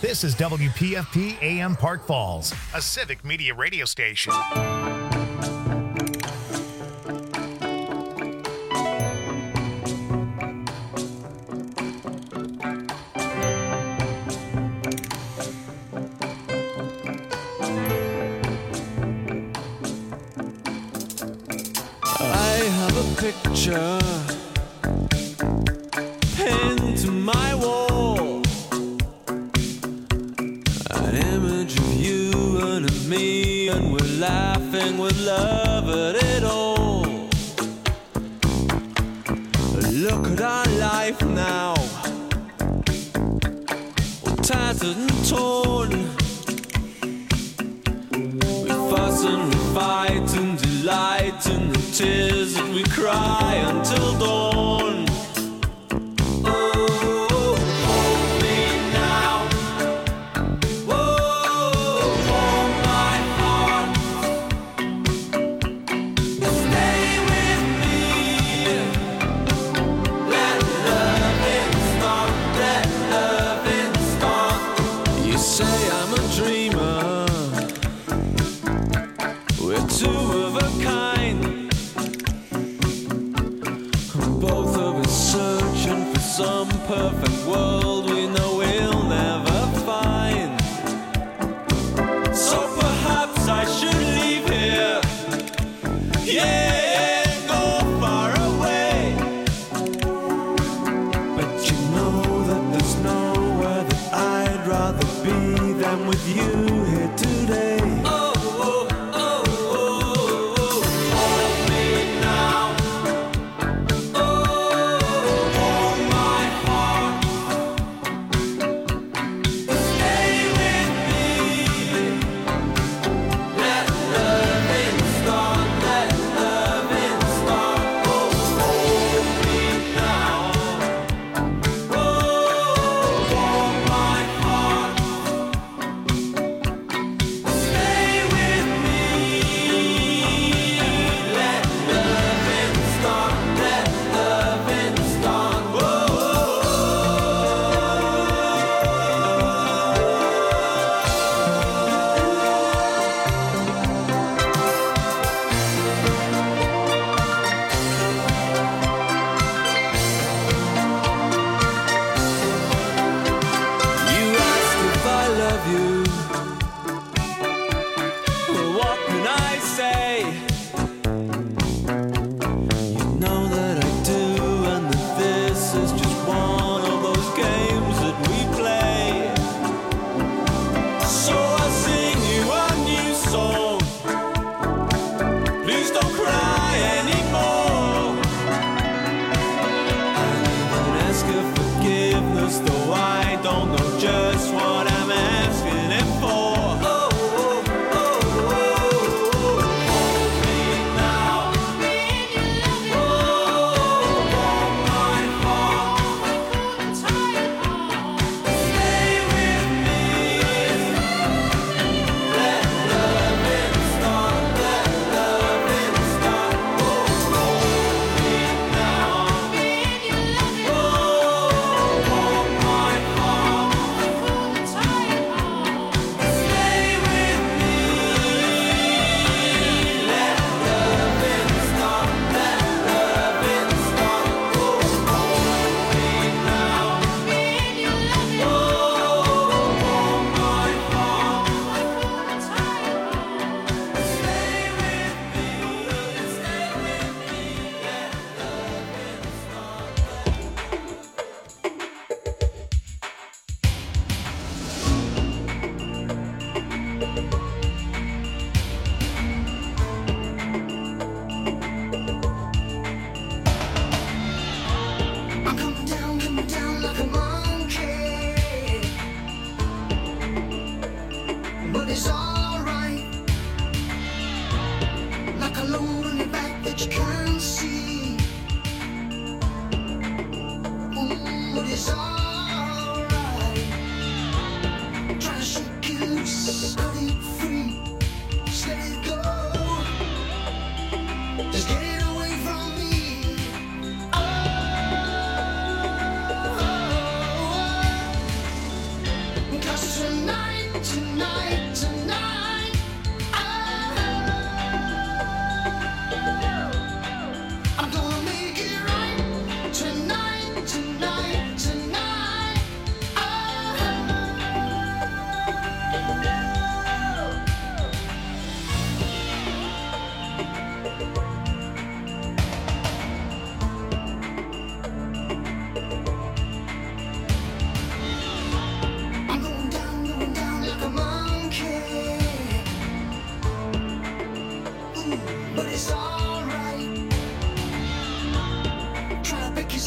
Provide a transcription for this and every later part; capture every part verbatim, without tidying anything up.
This is W P F P A M Park Falls, a civic media radio station. I have a picture pinned to my wall, an image of you and of me, and we're laughing with love at it all. Look at our life now, all tattered and torn. We fuss and we fight and delight in the tears that we cry until dawn. Oh, hold me now. Oh, hold my heart. Stay with me. Let loving start. Let loving start. You say I'm a dreamer. We're two of a kind. Both of us searching for some perfect world we know we'll never find. So perhaps I should leave here, yeah, and go far away. But you know that there's nowhere that I'd rather be than with you here today. Oh, oh, oh, oh, oh. Hold me now. Oh, hold my heart.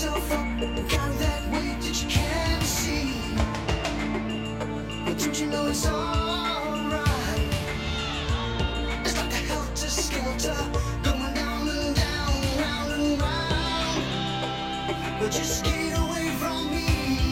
yourself up and carry that weight that you can't see. But don't you know it's alright? It's like a helter-skelter going down and down, round and round. But you skate away from me.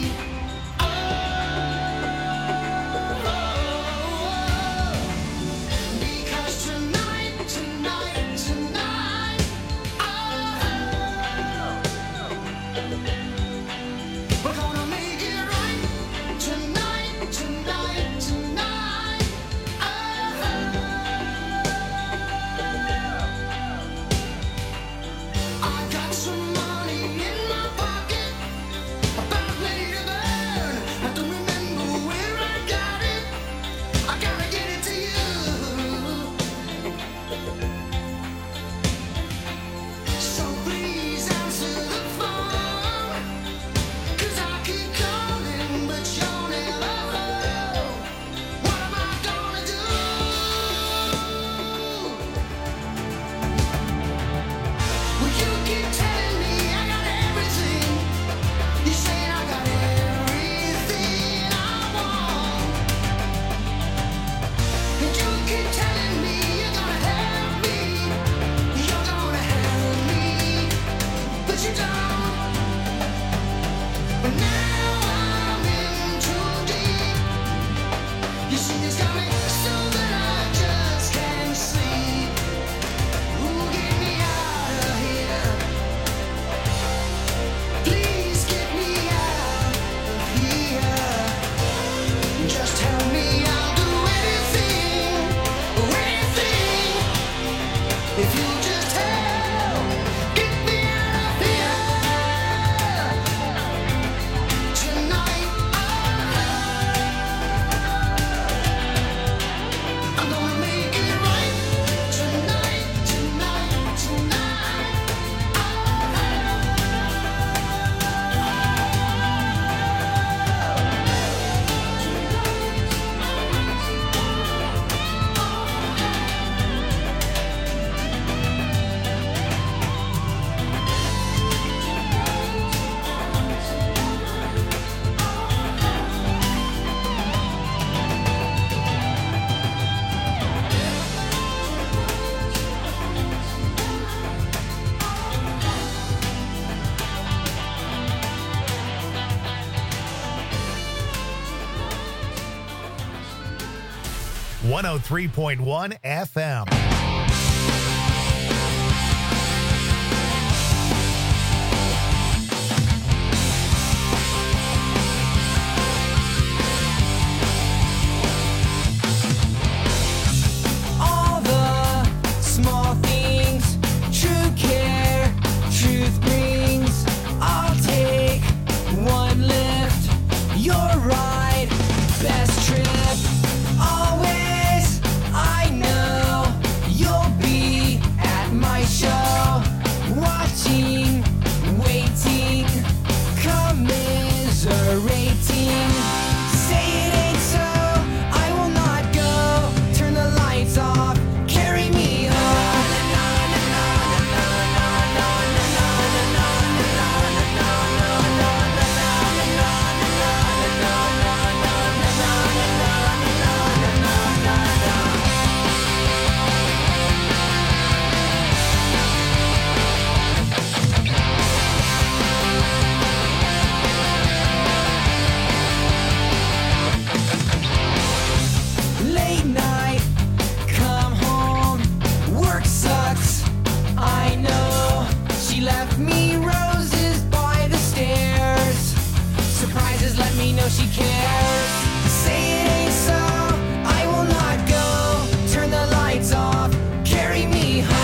one oh three point one F M. All the small things, true care, truth brings. I'll take one lift, you're right, best trip. Always, I know you'll be at my show, watching, waiting, commiserating. Say it ain't so, I will not go. Turn the lights off, carry me home. Late night, come home, work sucks, I know. She left me roses by the stairs. Surprises let me know she cares. Say it ain't so, I will not go. Turn the lights off, carry me home.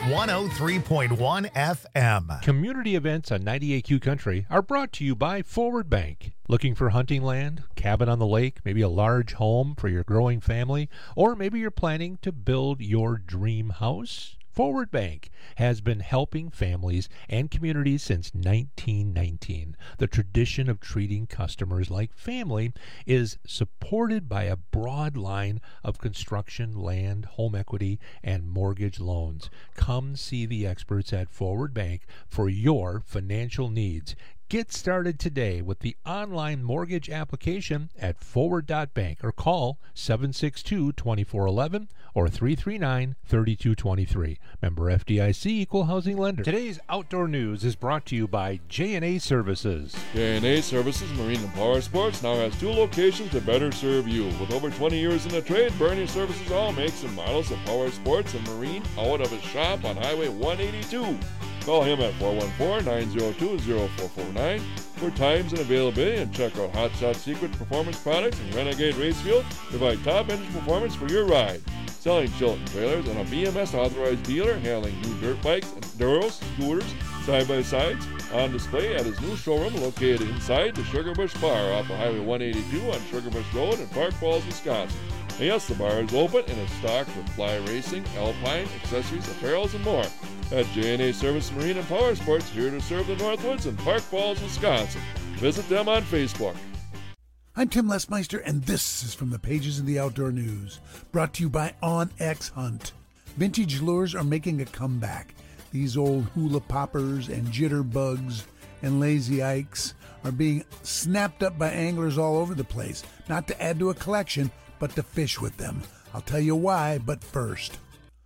one oh three point one F M. Community events on ninety-eight Q Country are brought to you by Forward Bank. Looking for hunting land, cabin on the lake, maybe a large home for your growing family, or maybe you're planning to build your dream house? Forward Bank has been helping families and communities since nineteen nineteen. The tradition of treating customers like family is supported by a broad line of construction, land, home equity, and mortgage loans. Come see the experts at Forward Bank for your financial needs. Get started today with the online mortgage application at forward dot bank or call seven six two, two four one one or three three nine, three two two three. Member F D I C, Equal Housing Lender. Today's outdoor news is brought to you by J and A Services. J and A Services Marine and Power Sports now has two locations to better serve you. With over twenty years in the trade, Bernie Services all makes and models of power sports and marine out of his shop on Highway one eighty-two. Call him at four one four, nine zero two, zero four four nine for times and availability, and check out Hot Shot Secret Performance Products and Renegade Racefield. Provide top engine performance for your ride. Selling Chilton trailers and a B M S authorized dealer, handling new dirt bikes, enduros, scooters, side-by-sides, on display at his new showroom located inside the Sugar Bush Bar off of Highway one eighty-two on Sugar Bush Road in Park Falls, Wisconsin. And yes, the bar is open and is stocked with fly racing, alpine, accessories, apparels, and more. At J and A Service Marine and Power Sports, here to serve the Northwoods in Park Falls, Wisconsin. Visit them on Facebook. I'm Tim Lesmeister, and this is from the pages of the Outdoor News, brought to you by OnX Hunt. Vintage lures are making a comeback. These old hula poppers and jitterbugs and lazy ikes are being snapped up by anglers all over the place, not to add to a collection, but to fish with them. I'll tell you why, but first.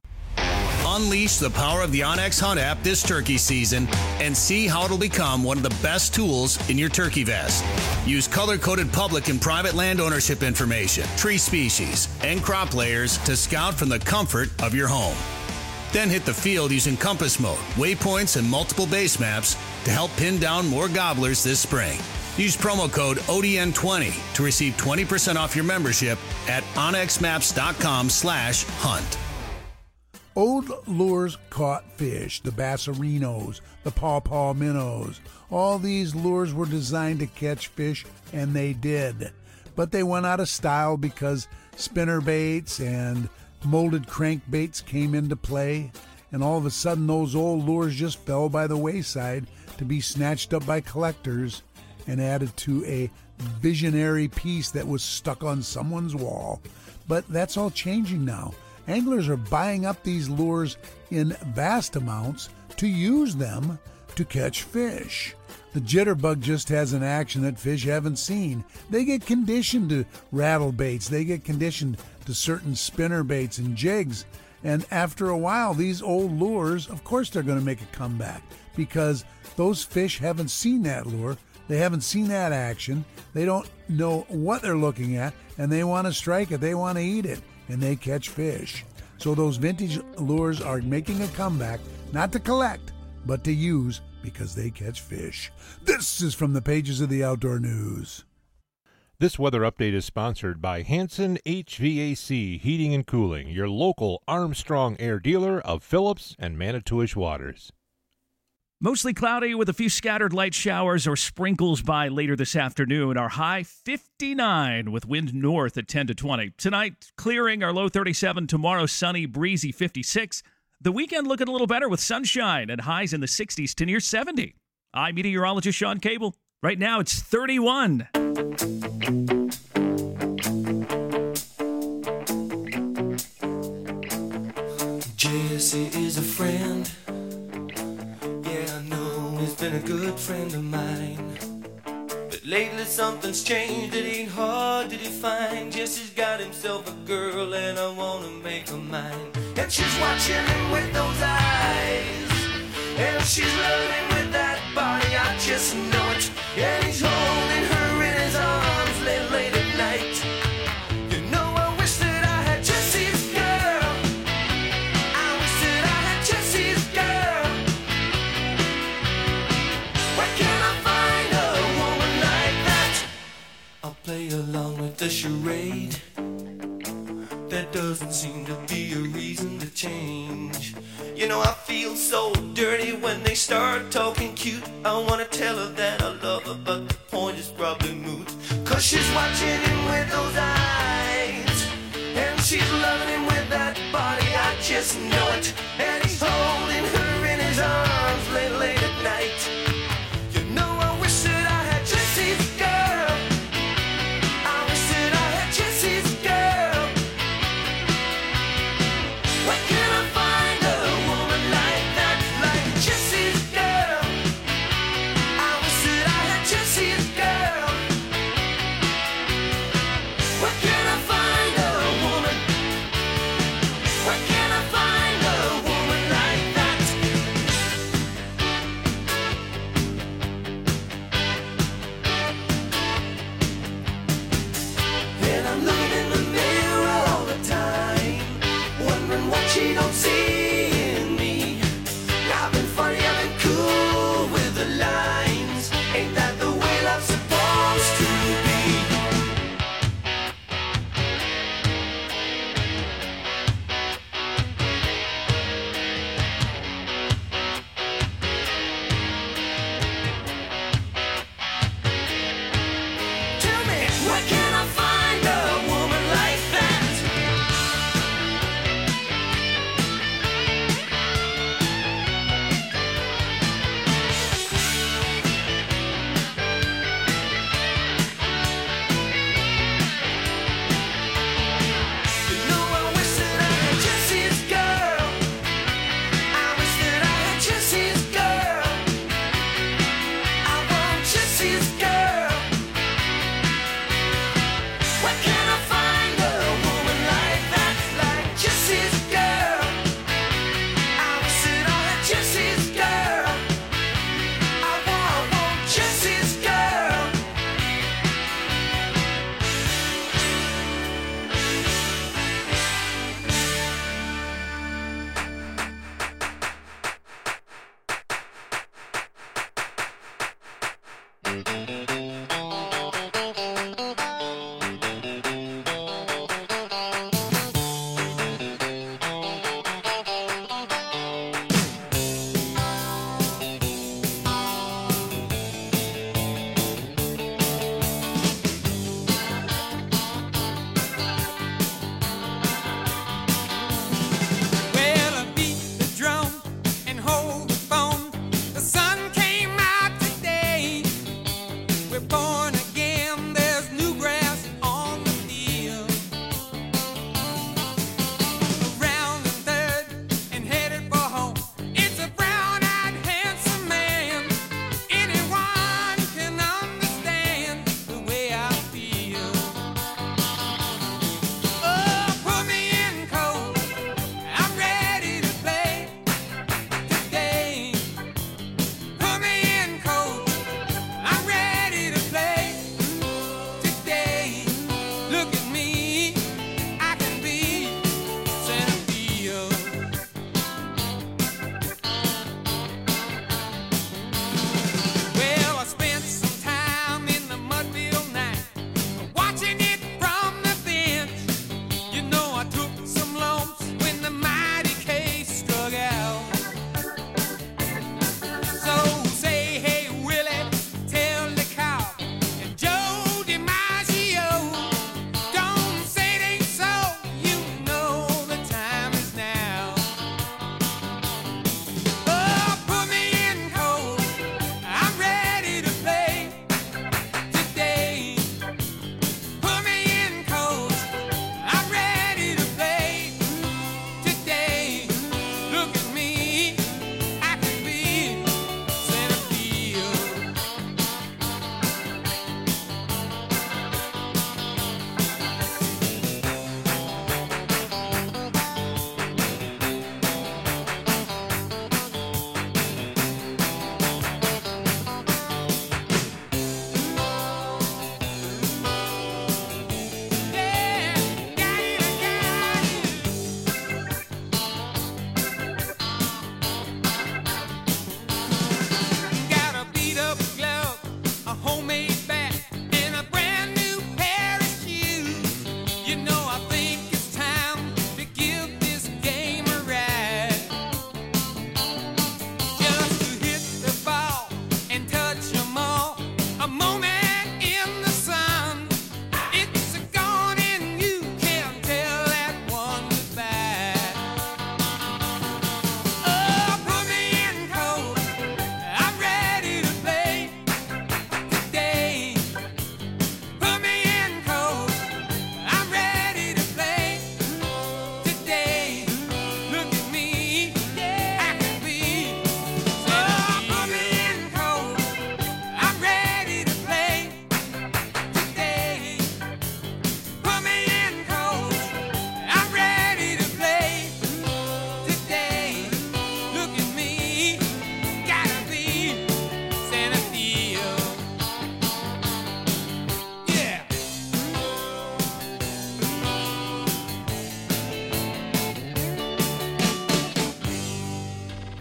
Unleash the power of the OnX Hunt app this turkey season and see how it'll become one of the best tools in your turkey vest. Use color-coded public and private land ownership information, tree species, and crop layers to scout from the comfort of your home. Then hit the field using compass mode, waypoints, and multiple base maps to help pin down more gobblers this spring. Use promo code O D N twenty to receive twenty percent off your membership at onxmaps.com slash hunt. Old lures caught fish, the bassarinos, the pawpaw minnows. All these lures were designed to catch fish, and they did. But they went out of style because spinner baits and molded crankbaits came into play, and all of a sudden those old lures just fell by the wayside to be snatched up by collectors and added to a visionary piece that was stuck on someone's wall. But that's all changing now. Anglers are buying up these lures in vast amounts to use them to catch fish. The jitterbug just has an action that fish haven't seen. They get conditioned to rattle baits. They get conditioned to certain spinner baits and jigs. And after a while, these old lures, of course they're going to make a comeback because those fish haven't seen that lure. They haven't seen that action. They don't know what they're looking at, and they want to strike it. They want to eat it, and they catch fish. So those vintage lures are making a comeback, not to collect, but to use because they catch fish. This is from the pages of the Outdoor News. This weather update is sponsored by Hanson H V A C Heating and Cooling, your local Armstrong Air dealer of Phillips and Manitowish Waters. Mostly cloudy with a few scattered light showers or sprinkles by later this afternoon. Our high fifty-nine with wind north at ten to twenty. Tonight, clearing, our low thirty-seven. Tomorrow, sunny, breezy fifty-six. The weekend looking a little better with sunshine and highs in the sixties to near seventy. I'm meteorologist Sean Cable. Right now, it's thirty-one. Jesse is a friend. Been a good friend of mine, but lately something's changed. It ain't hard to define. Jesse's got himself a girl and I wanna make her mine. And she's watching him with those eyes, and she's loving with that body, I just know it. And he's holding her in his arms late, late at night. You know I wish that I had Jesse's girl. I wish that I had Jesse's girl. Where can I find a woman like that? I'll play along with the charade. There doesn't seem to be a reason to change. You know I feel so dirty when they start talking cute. I wanna tell her that I love her, but the point is probably moot. Cause she's watching him with those eyes, and she's loving him with that body, I just know it. And he's holding her in his arms late, late at night. You know I wish that I had Jesse's girl. I wish that I had Jesse's girl. Where can I find a woman like that, like Jesse's girl? I wish that I had Jesse's girl. Where can I find a woman? Where can I find a woman like that? And I'm looking in the mirror all the time, wondering what she don't see in me. I've been funny, I've been cool with the lines. Ain't that the way love's supposed to be? Tell me, where can I find a woman like that? You know I wish that I had Jesse's girl. I wish that I had Jesse's girl. I want Jesse's girl. Where can I find a woman like that, like Jesse's girl? I wish that I had Jesse's girl. I want, I want Jesse's girl. Well, I beat the drum and hold the phone. The sun came out today.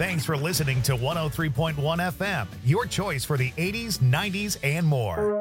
Thanks for listening to one oh three point one F M, your choice for the eighties, nineties, and more.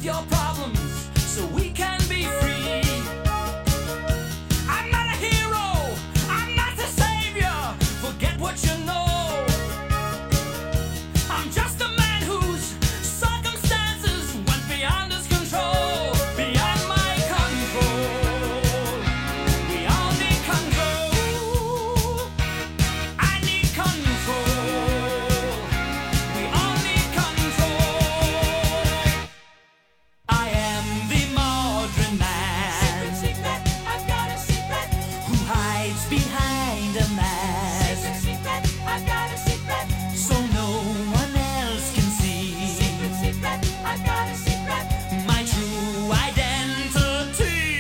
with your problems so we can be free. I'm not a hero, I'm not the savior, forget what you know. I'm just a man whose circumstances went beyond his control, beyond my control. We all need control. I need control. We all need control. I am the modern man. Secret, secret, I've got a secret. Who hides behind a mask. Secret, secret, I've got a secret. So no one else can see. Secret, secret, I've got a secret. My true identity.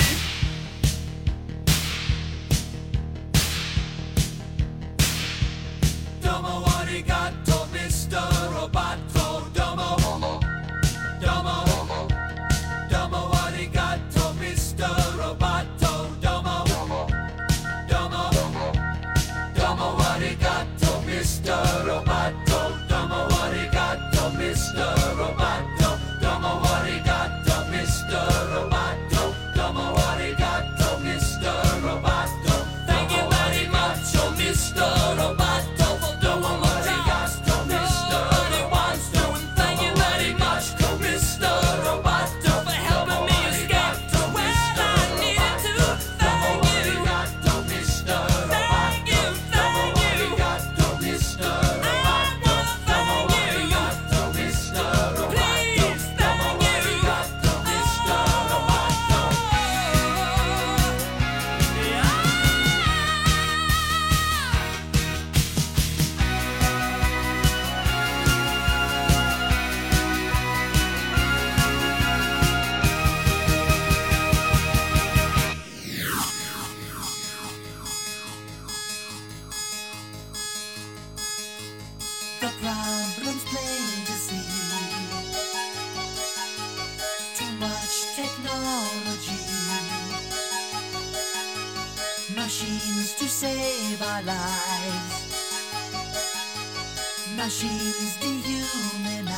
Domo arigato, Mister Roboto. Domo. Domo. Domo arigato, Mister Roboto. Domo. Domo. Domo arigato, Mister Roboto. Domo arigato, Mister Roboto. Domo arigato, Mister Roboto. Domo arigato, Mister Roboto. Thank you very much, oh Mister Roboto, for doing what you asked, oh Mister Roboto. And thank you very much, oh Mister Roboto, for helping me escape to where I needed to. Thank you, Mister Thank you, thank you, Mister Roboto. Thank you, Mister Roboto. Please, thank you, Mister Roboto. Yeah. The problem's plain to see. Too much technology. Machines to save our lives. Machines dehumanize.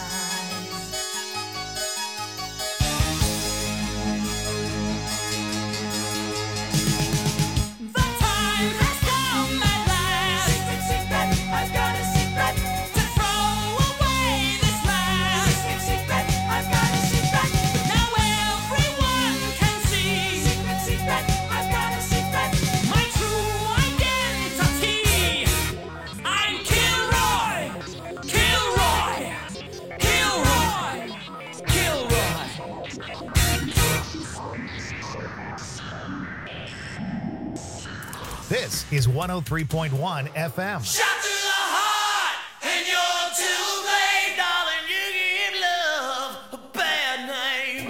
The time has come at last. Secret, secret, I've got a secret. To throw away this mask. Secret, secret, I've got a secret. Now everyone can see. Secret, secret, I've got a secret. My true identity. I'm Kilroy. Kilroy. Kilroy. Kilroy. This is one oh three point one F M. Shot to the heart, and you're too late, darling. You give love a bad name.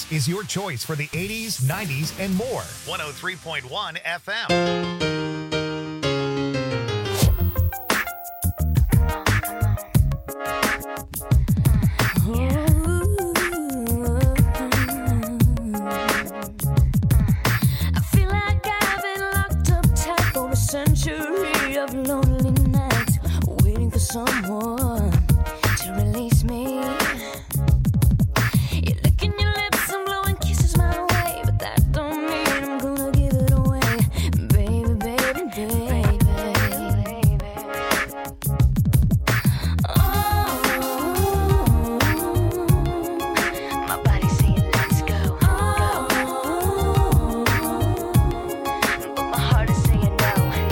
This is your choice for the eighties, nineties, and more. one oh three point one F M. Century of lonely nights, waiting for someone to release me. You're licking your lips and blowing kisses my way, but that don't mean I'm gonna give it away, baby, baby, baby, baby. Oh, my body's saying let's go, go, but my heart is saying no.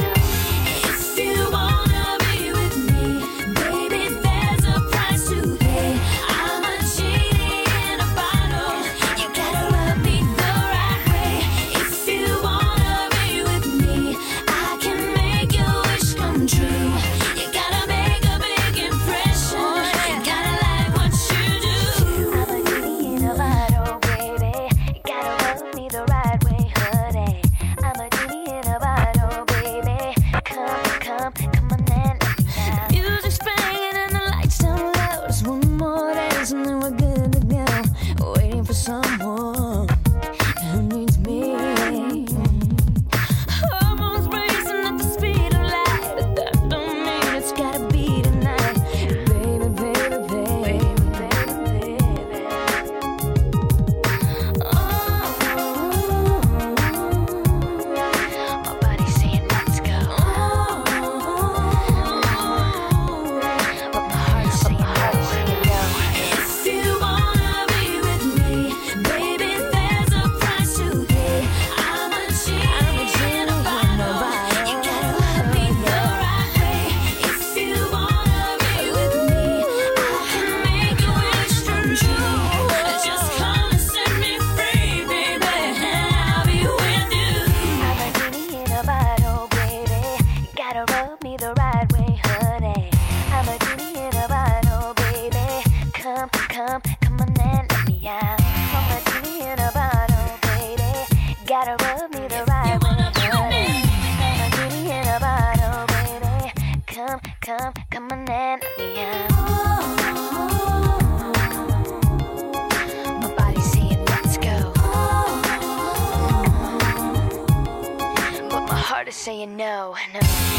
Saying no, no.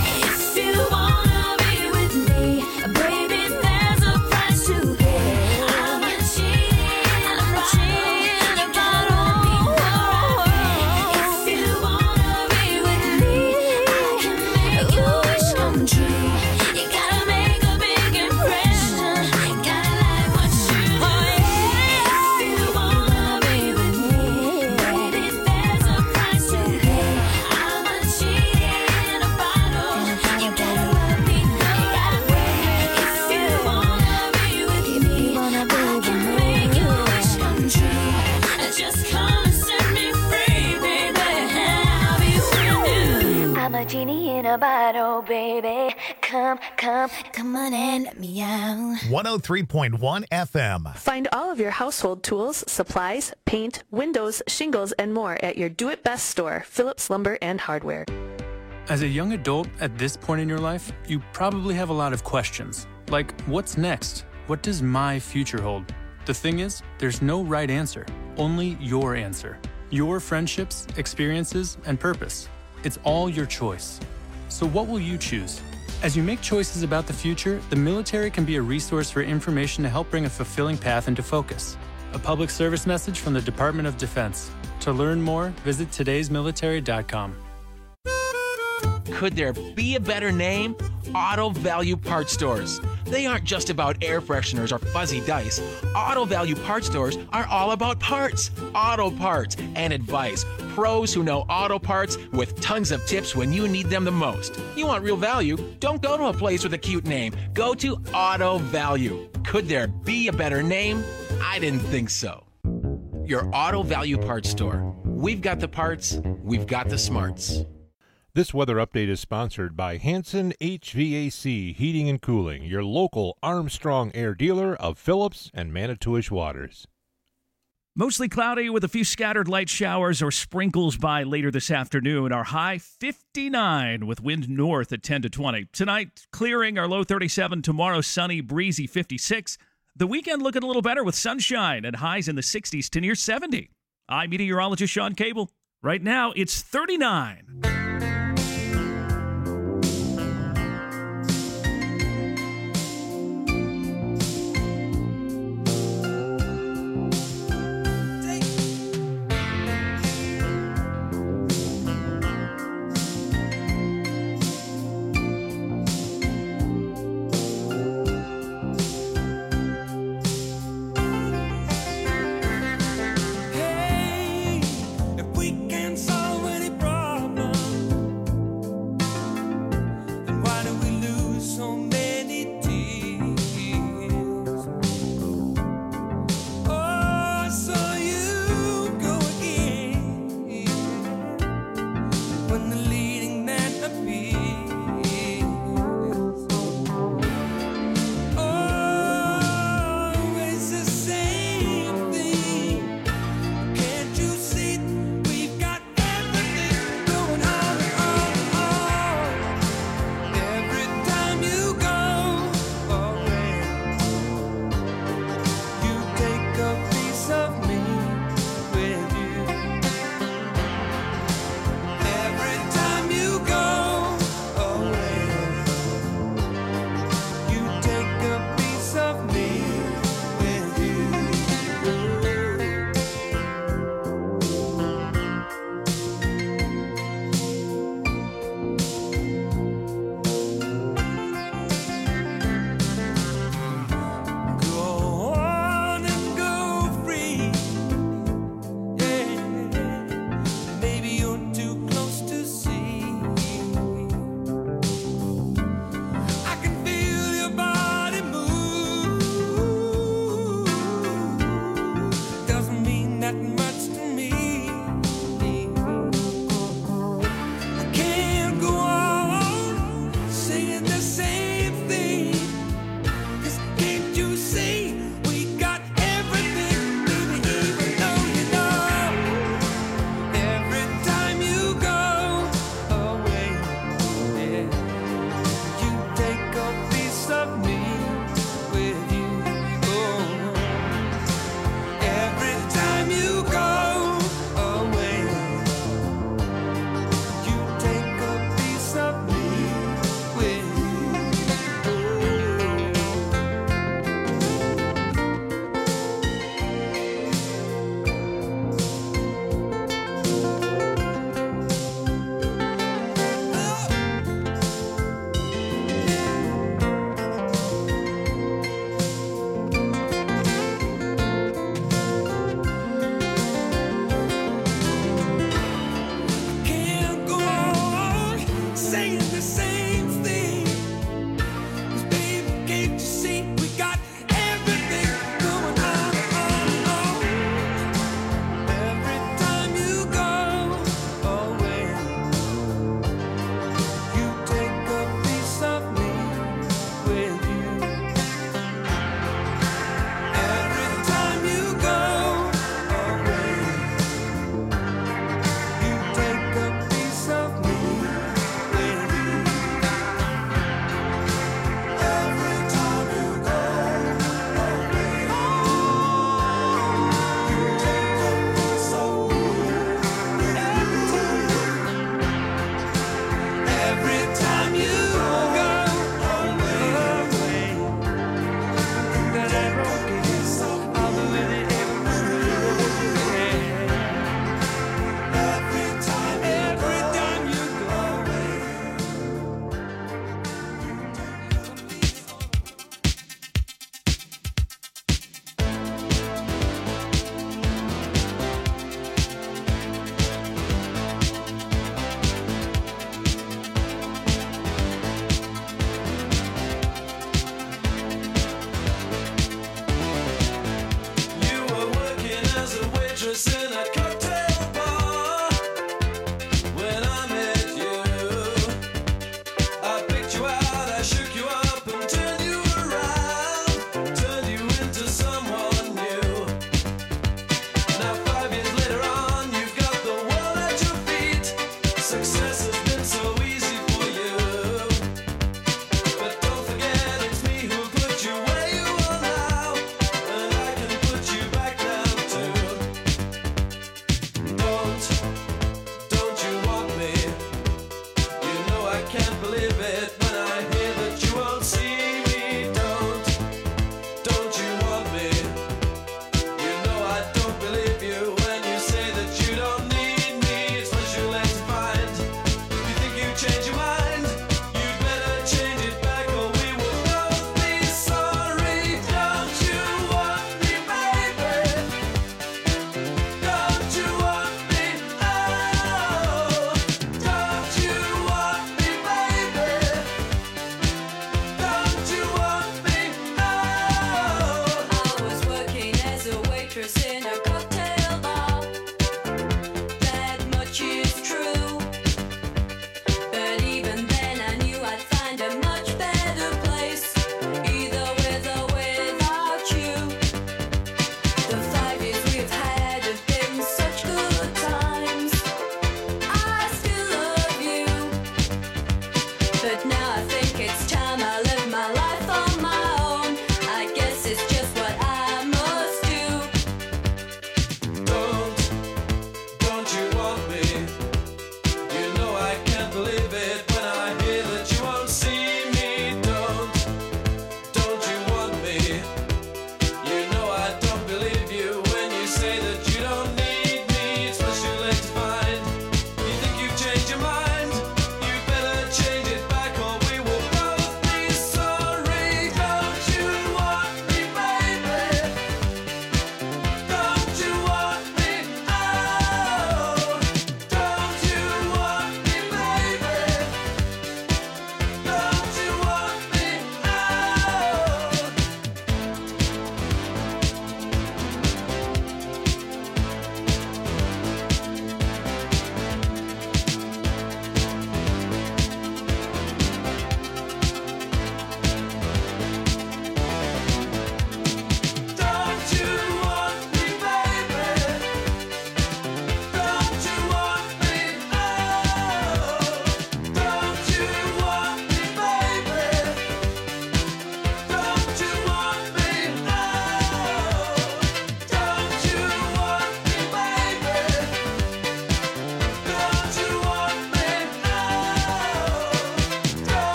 If you wanna be with me, baby, there's a price to pay. I'm a cheating, I'm a cheating, you gotta be right. If you wanna be with me, I can make your wish come true. You gotta make a big impression, you gotta like what you do. If you wanna be with me, baby, there's a price to pay. I'm a cheating, a bottle, you gotta love me, no way. If you wanna be with me, I can make your wish come true. Just come and set me free, baby, I'll be with you. I'm a genie in a bottle, baby. Come, come, come on and let me out. one oh three point one F M. Find all of your household tools, supplies, paint, windows, shingles, and more at your Do It Best store, Phillips Lumber and Hardware. As a young adult at this point in your life, you probably have a lot of questions. Like, what's next? What does my future hold? The thing is, there's no right answer, only your answer. Your friendships, experiences, and purpose. It's all your choice. So what will you choose? As you make choices about the future, the military can be a resource for information to help bring a fulfilling path into focus. A public service message from the Department of Defense. To learn more, visit todays military dot com. Could there be a better name? Auto Value Parts Stores. They aren't just about air fresheners or fuzzy dice. Auto Value Parts Stores are all about parts, auto parts, and advice. Pros who know auto parts with tons of tips when you need them the most. You want real value? Don't go to a place with a cute name. Go to Auto Value. Could there be a better name? I didn't think so. Your Auto Value Parts Store. We've got the parts, we've got the smarts. This weather update is sponsored by Hanson H V A C Heating and Cooling, your local Armstrong Air dealer of Phillips and Manitowish Waters. Mostly cloudy with a few scattered light showers or sprinkles by later this afternoon. Our high fifty-nine with wind north at ten to twenty. Tonight, clearing, our low thirty-seven. Tomorrow, sunny, breezy fifty-six. The weekend looking a little better with sunshine and highs in the sixties to near seventy. I'm meteorologist Sean Cable. Right now, it's thirty-nine. Every time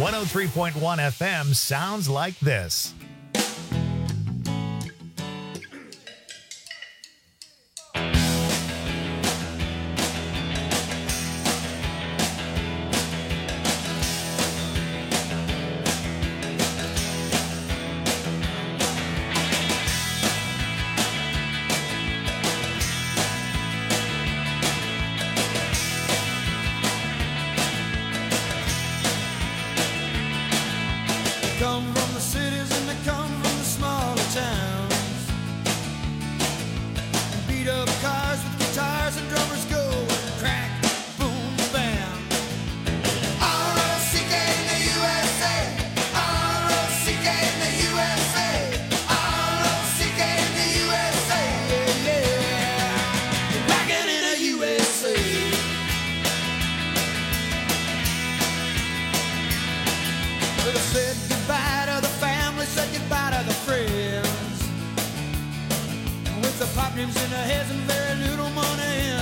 one oh three point one F M sounds like this. Come from the cities and they come from the smaller towns. Beat up cars with guitars and drummers go crack, boom, bam. R O C K in the U S A. R O C K in the U S A. R O C K in the U S A. Yeah, yeah. Rockin' in the U S A. Well, I said goodbye to the family, said goodbye to the friends. With the pop names in their heads and very little money